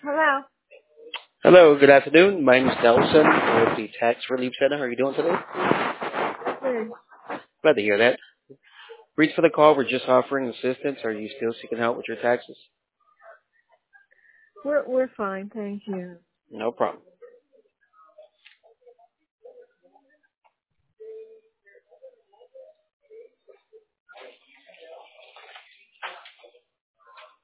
Hello. Hello, good afternoon. My name is Nelson with the Tax Relief Center. How are you doing today? Good. Glad to hear that. Reason for the call, we're just offering assistance. Are you still seeking help with your taxes? We're fine, thank you. No problem.